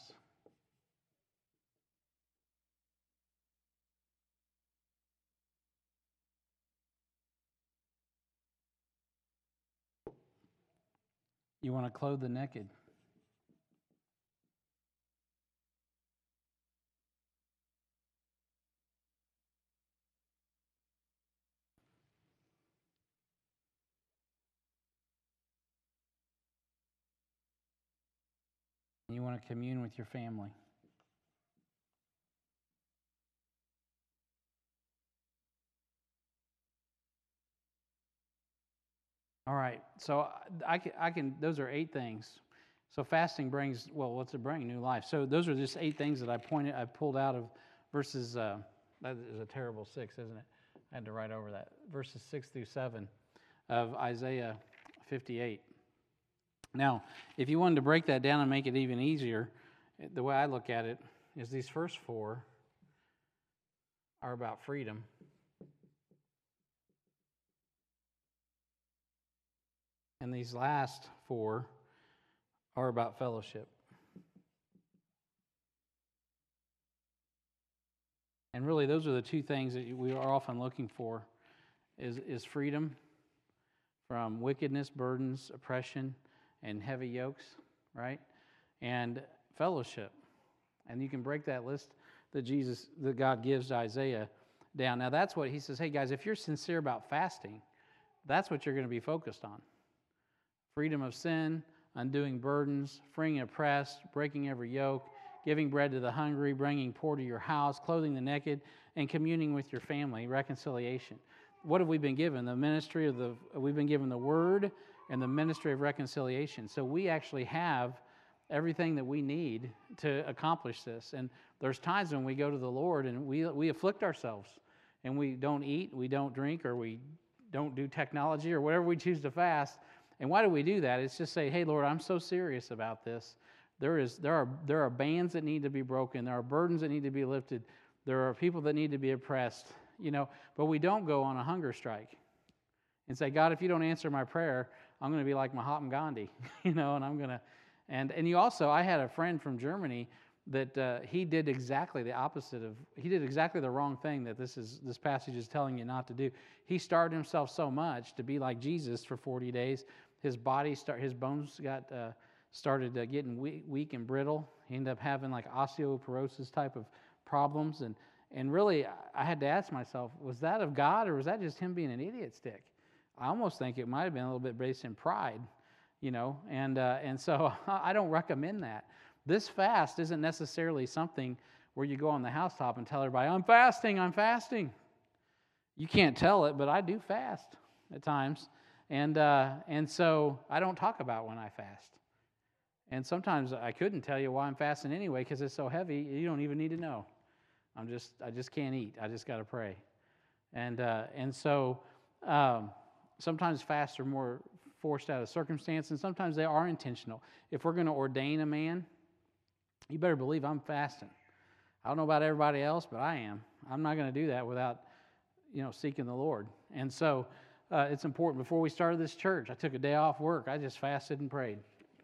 Speaker 1: You want to clothe the naked. You want to commune with your family. All right, so I can, I can, those are eight things. So fasting brings, well, what's it bring? New life. So those are just eight things that I pointed, I pulled out of verses uh, That is a terrible six, isn't it? I had to write over that. Verses six through seven of Isaiah fifty-eight. Now, if you wanted to break that down and make it even easier, the way I look at it is these first four are about freedom. And these last four are about fellowship. And really, those are the two things that we are often looking for, is, is freedom from wickedness, burdens, oppression, and heavy yokes, right? And fellowship. And you can break that list that Jesus, that God gives to Isaiah down. Now, that's what he says, hey, guys, if you're sincere about fasting, that's what you're going to be focused on. Freedom of sin, undoing burdens, freeing oppressed, breaking every yoke, giving bread to the hungry, bringing poor to your house, clothing the naked, and communing with your family, reconciliation. What have we been given? The ministry of the, we've been given the word and the ministry of reconciliation. So we actually have everything that we need to accomplish this. And there's times when we go to the Lord and we we afflict ourselves and we don't eat, we don't drink, or we don't do technology or whatever we choose to fast. And why do we do that? It's just say, hey, Lord, I'm so serious about this. There is there are there are bands that need to be broken. There are burdens that need to be lifted. There are people that need to be oppressed. You know, but we don't go on a hunger strike and say, God, if you don't answer my prayer, I'm going to be like Mahatma Gandhi, you know, and I'm going to, and and you also, I had a friend from Germany that uh, he did exactly the opposite of, he did exactly the wrong thing that this is this passage is telling you not to do. He starved himself so much to be like Jesus for forty days. His body, start, his bones got uh, started uh, getting weak, weak and brittle. He ended up having like osteoporosis type of problems. And, and really, I had to ask myself, was that of God or was that just him being an idiot stick? I almost think it might have been a little bit based in pride, you know. And, uh, and so I don't recommend that. This fast isn't necessarily something where you go on the housetop and tell everybody, I'm fasting, I'm fasting. You can't tell it, but I do fast at times. And uh, and so I don't talk about when I fast. And sometimes I couldn't tell you why I'm fasting anyway because it's so heavy, you don't even need to know. I'm just, I just can't eat. I just got to pray. And uh, and so um, sometimes fasts are more forced out of circumstance, and sometimes they are intentional. If we're going to ordain a man, you better believe I'm fasting. I don't know about everybody else, but I am. I'm not going to do that without, you know, seeking the Lord. And so uh, it's important. Before we started this church, I took a day off work. I just fasted and prayed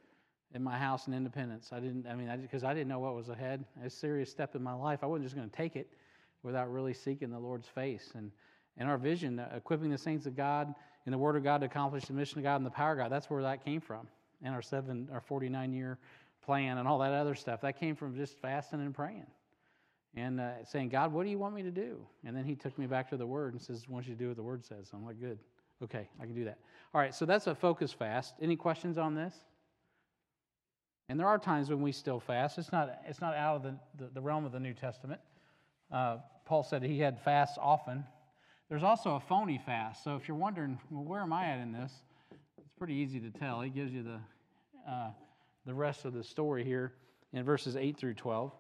Speaker 1: in my house in Independence. I didn't, I mean, because I, I didn't know what was ahead. It was a serious step in my life. I wasn't just going to take it without really seeking the Lord's face. And, and our vision, uh, equipping the saints of God in the Word of God to accomplish the mission of God and the power of God, that's where that came from. And our seven, our forty-nine year plan and all that other stuff, that came from just fasting and praying. And uh, saying, God, what do you want me to do? And then he took me back to the Word and says, I want you to do what the Word says. I'm like, good. Okay, I can do that. All right, so that's a focus fast. Any questions on this? And there are times when we still fast. It's not it's not out of the, the, the realm of the New Testament. Uh, Paul said he had fasts often. There's also a phony fast. So if you're wondering, well, where am I at in this? It's pretty easy to tell. He gives you the uh, the rest of the story here in verses eight through twelve.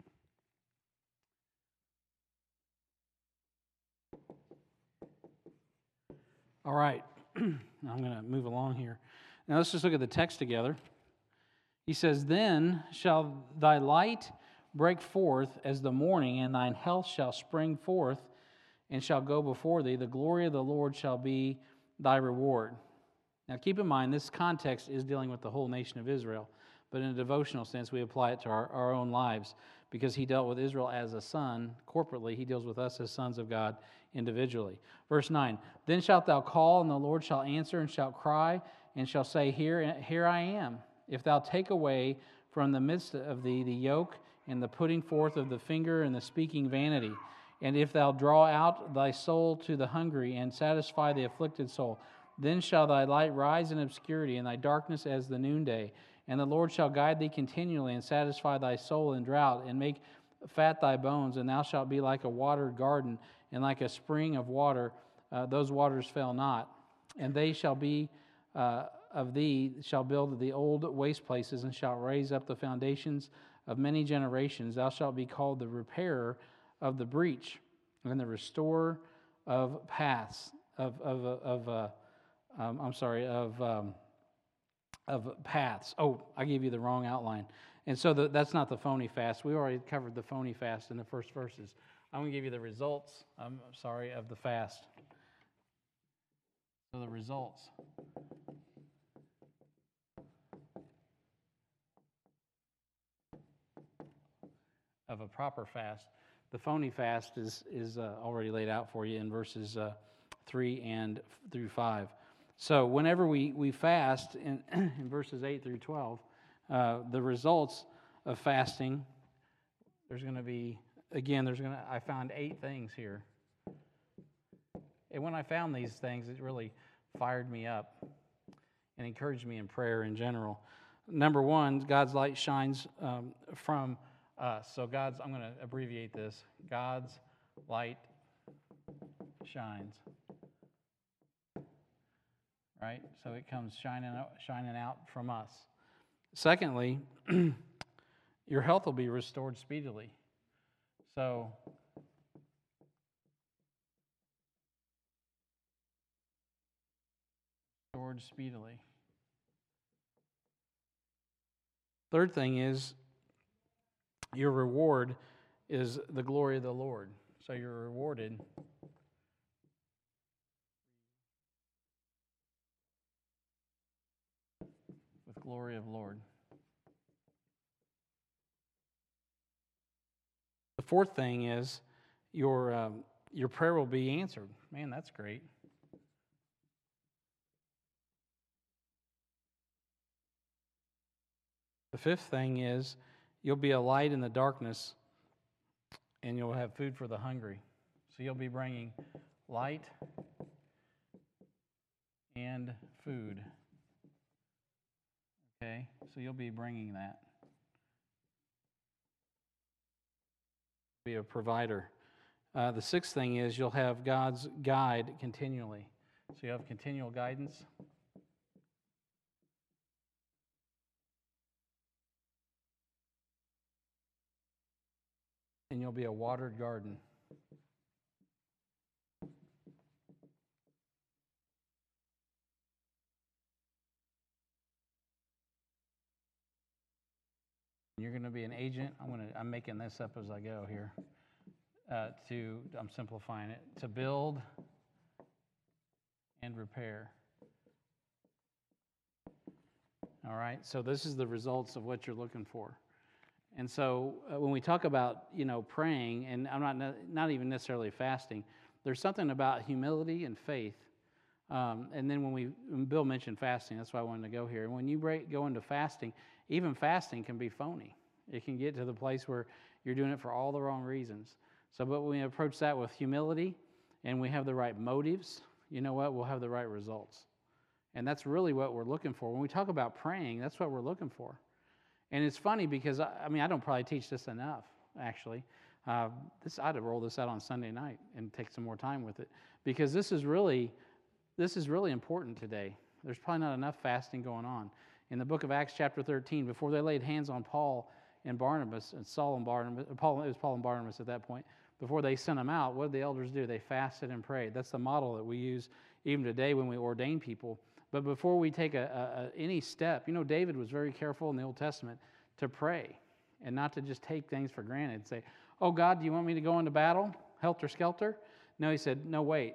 Speaker 1: All right, I'm going to move along here. Now let's just look at the text together. He says, Then shall thy light break forth as the morning, and thine health shall spring forth, and shall go before thee. The glory of the Lord shall be thy reward. Now keep in mind, this context is dealing with the whole nation of Israel, but in a devotional sense, we apply it to our, our own lives, because he dealt with Israel as a son corporately. He deals with us as sons of God individually. Verse nine, Then shalt thou call, and the Lord shall answer, and shalt cry, and shall say, Here, here I am. If thou take away from the midst of thee the yoke, and the putting forth of the finger, and the speaking vanity, and if thou draw out thy soul to the hungry, and satisfy the afflicted soul, then shall thy light rise in obscurity, and thy darkness as the noonday. And the Lord shall guide thee continually, and satisfy thy soul in drought, and make fat thy bones, and thou shalt be like a watered garden, and like a spring of water, uh, those waters fail not. And they shall be uh, of thee, shall build the old waste places, and shall raise up the foundations of many generations. Thou shalt be called the repairer of the breach, and the restorer of paths, of, of, of uh, um, I'm sorry, of, um, of paths. Oh, I gave you the wrong outline. And so the, that's not the phony fast. We already covered the phony fast in the first verses. I'm going to give you the results, I'm sorry, of the fast. So the results. Of a proper fast. The phony fast is is uh, already laid out for you in verses uh, three and f- through five. So whenever we, we fast in, in verses eight through twelve, uh, the results of fasting, there's going to be, again, there's going to, I found eight things here. And when I found these things, it really fired me up and encouraged me in prayer in general. Number one, God's light shines um, from us. So God's, I'm going to abbreviate this. God's light shines. Right? So it comes shining out, shining out from us. Secondly, your health will be restored speedily. So restored speedily. Third thing is your reward is the glory of the Lord. So you're rewarded with glory of Lord. The fourth thing is your um, your prayer will be answered. Man, that's great. The fifth thing is you'll be a light in the darkness and you'll have food for the hungry. So you'll be bringing light and food. Okay, so you'll be bringing that. Be a provider. Uh, the sixth thing is you'll have God's guide continually. So you have continual guidance. And you'll be a watered garden. You're going to be an agent. I'm going to. I'm making this up as I go here. Uh, to I'm simplifying it. To build and repair. All right. So this is the results of what you're looking for. And so uh, when we talk about, you know, praying, and I'm not ne- not even necessarily fasting, there's something about humility and faith. Um, and then when we when Bill mentioned fasting, that's why I wanted to go here. And when you break, go into fasting, even fasting can be phony. It can get to the place where you're doing it for all the wrong reasons. So, but when we approach that with humility and we have the right motives, you know what? We'll have the right results. And that's really what we're looking for. When we talk about praying, that's what we're looking for. And it's funny because, I, I mean, I don't probably teach this enough, actually. Uh, this I'd roll this out on Sunday night and take some more time with it. Because this is really, this is really important today. There's probably not enough fasting going on. In the book of Acts chapter thirteen, before they laid hands on Paul and Barnabas, and Saul and Barnabas, Paul, it was Paul and Barnabas at that point, before they sent them out, what did the elders do? They fasted and prayed. That's the model that we use even today when we ordain people. But before we take a, a, any step, you know, David was very careful in the Old Testament to pray and not to just take things for granted and say, oh, God, do you want me to go into battle, helter-skelter? No, he said, no, wait.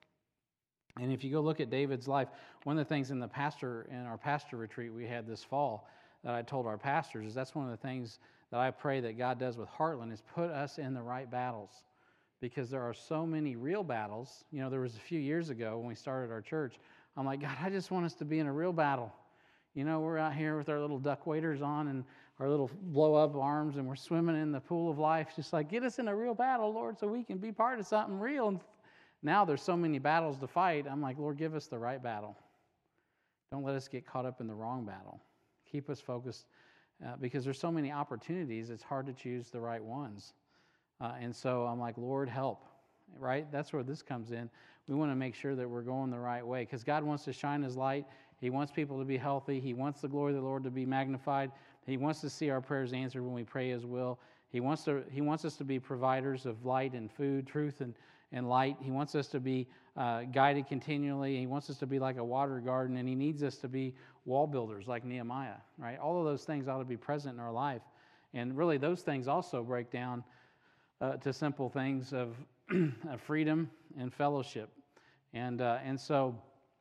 Speaker 1: And if you go look at David's life, one of the things in the pastor in our pastor retreat we had this fall that I told our pastors is that's one of the things that I pray that God does with Heartland is put us in the right battles, because there are so many real battles. You know, there was a few years ago when we started our church, I'm like, God, I just want us to be in a real battle. You know, we're out here with our little duck waders on and our little blow-up arms, and we're swimming in the pool of life, just like, get us in a real battle, Lord, so we can be part of something real. And now there's so many battles to fight. I'm like, Lord, give us the right battle. Don't let us get caught up in the wrong battle. Keep us focused, uh, because there's so many opportunities, it's hard to choose the right ones. Uh, and so I'm like, Lord, help, right? That's where this comes in. We want to make sure that we're going the right way, because God wants to shine His light. He wants people to be healthy. He wants the glory of the Lord to be magnified. He wants to see our prayers answered when we pray His will. He wants to. He wants us to be providers of light and food, truth and, and light. He wants us to be uh, guided continually. He wants us to be like a water garden, and he needs us to be wall builders like Nehemiah, right? All of those things ought to be present in our life. And really, those things also break down uh, to simple things of freedom and fellowship. And uh, and so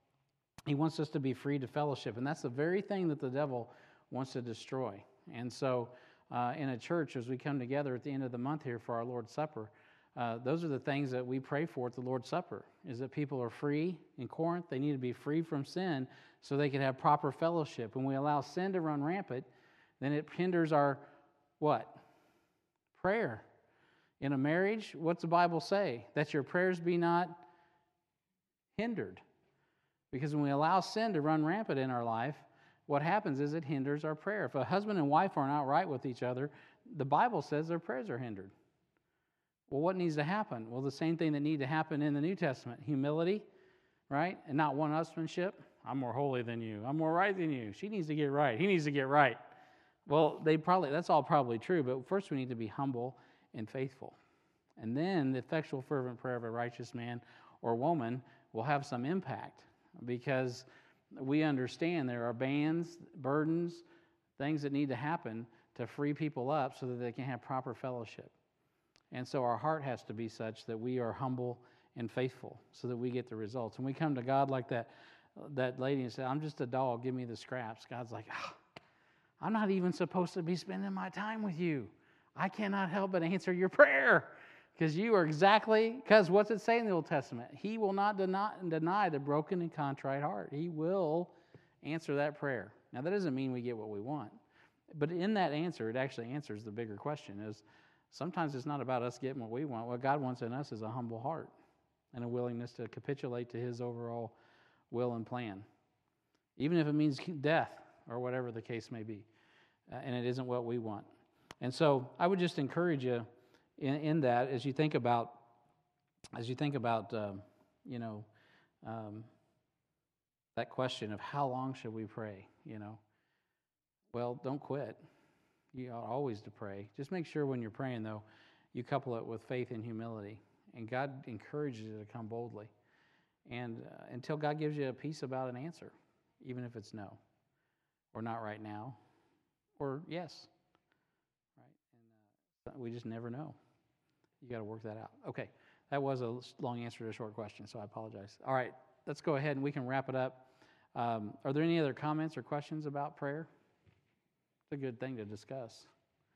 Speaker 1: he wants us to be free to fellowship. And that's the very thing that the devil wants to destroy. And so uh, in a church, as we come together at the end of the month here for our Lord's Supper, uh, those are the things that we pray for at the Lord's Supper, is that people are free in Corinth. They need to be free from sin so they can have proper fellowship. When we allow sin to run rampant, then it hinders our what? Prayer. In a marriage, what's the Bible say? That your prayers be not hindered. Because when we allow sin to run rampant in our life, what happens is it hinders our prayer. If a husband and wife aren't outright with each other, the Bible says their prayers are hindered. Well, what needs to happen? Well, the same thing that needs to happen in the New Testament. Humility, right? And not one-upsmanship. I'm more holy than you. I'm more right than you. She needs to get right. He needs to get right. Well, they probably that's all probably true, but first we need to be humble and faithful. And then the effectual, fervent prayer of a righteous man or woman will have some impact, because we understand there are bands, burdens, things that need to happen to free people up so that they can have proper fellowship. And so our heart has to be such that we are humble and faithful so that we get the results. And we come to God like that that lady and say, I'm just a dog, give me the scraps. God's like, oh, I'm not even supposed to be spending my time with you. I cannot help but answer your prayer. Because you are exactly, because what's it say in the Old Testament? He will not deny, deny the broken and contrite heart. He will answer that prayer. Now, that doesn't mean we get what we want. But in that answer, it actually answers the bigger question, is sometimes it's not about us getting what we want. What God wants in us is a humble heart and a willingness to capitulate to his overall will and plan, even if it means death or whatever the case may be. Uh, and it isn't what we want. And so I would just encourage you in, in that as you think about, as you think about, um, you know, um, that question of how long should we pray, you know. Well, don't quit. You ought always to pray. Just make sure when you're praying, though, you couple it with faith and humility. And God encourages you to come boldly. And uh, until God gives you a peace about an answer, even if it's no, or not right now, or yes. Right? And uh, we just never know. You got to work that out. Okay, that was a long answer to a short question, so I apologize. All right, let's go ahead and we can wrap it up. Um, are there any other comments or questions about prayer? It's a good thing to discuss.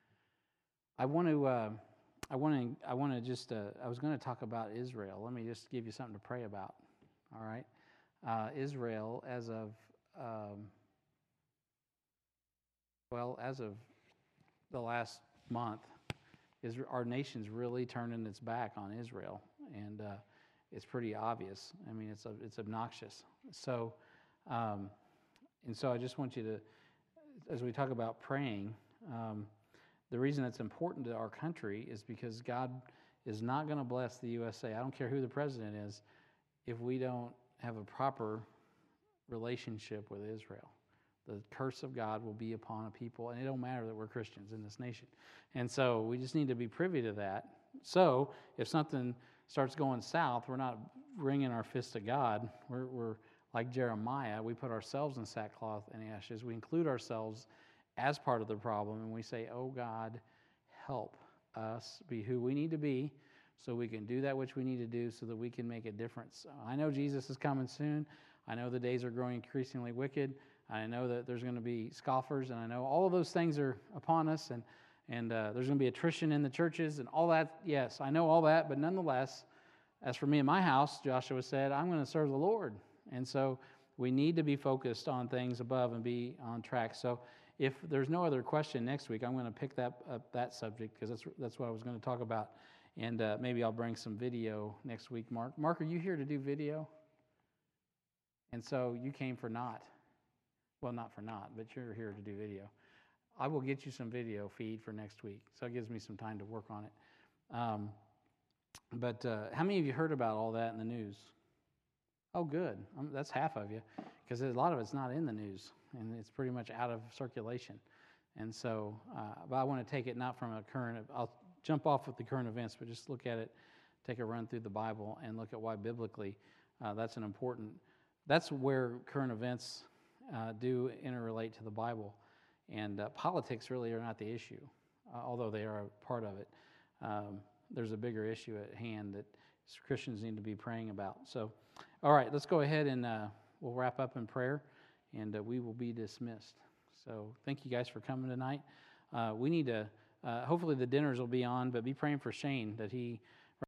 Speaker 1: I want to. Uh, I want to. I want to just. Uh, I was going to talk about Israel. Let me just give you something to pray about. All right, uh, Israel, as of um, well, as of the last month, is our nation's really turning its back on Israel, and uh, it's pretty obvious. I mean, it's it's obnoxious. So, um, and so I just want you to, as we talk about praying, um, the reason it's important to our country is because God is not going to bless the U S A. I don't care who the president is, if we don't have a proper relationship with Israel. The curse of God will be upon a people, and it don't matter that we're Christians in this nation. And so we just need to be privy to that. So if something starts going south, we're not wringing our fist to God. We're, we're like Jeremiah. We put ourselves in sackcloth and ashes. We include ourselves as part of the problem, and we say, oh God, help us be who we need to be so we can do that which we need to do so that we can make a difference. I know Jesus is coming soon. I know the days are growing increasingly wicked. I know that there's going to be scoffers, and I know all of those things are upon us, and, and uh, there's going to be attrition in the churches and all that. Yes, I know all that, but nonetheless, as for me and my house, Joshua said, I'm going to serve the Lord. And so we need to be focused on things above and be on track. So if there's no other question next week, I'm going to pick that up that subject because that's that's what I was going to talk about. And uh, maybe I'll bring some video next week, Mark. Mark, are you here to do video? And so you came for not. Well, not for not, but you're here to do video. I will get you some video feed for next week, so it gives me some time to work on it. Um, but uh, how many of you heard about all that in the news? Oh, good. Um, that's half of you, because a lot of it's not in the news, and it's pretty much out of circulation. And so, uh, but I want to take it not from a current, I'll jump off with the current events, but just look at it, take a run through the Bible and look at why biblically uh, that's an important, that's where current events uh, do interrelate to the Bible. And uh, politics really are not the issue, uh, although they are a part of it. Um, there's a bigger issue at hand that Christians need to be praying about. So, all right, let's go ahead and uh, we'll wrap up in prayer, and uh, we will be dismissed. So thank you guys for coming tonight. Uh, we need to, uh, hopefully the dinners will be on, but be praying for Shane that he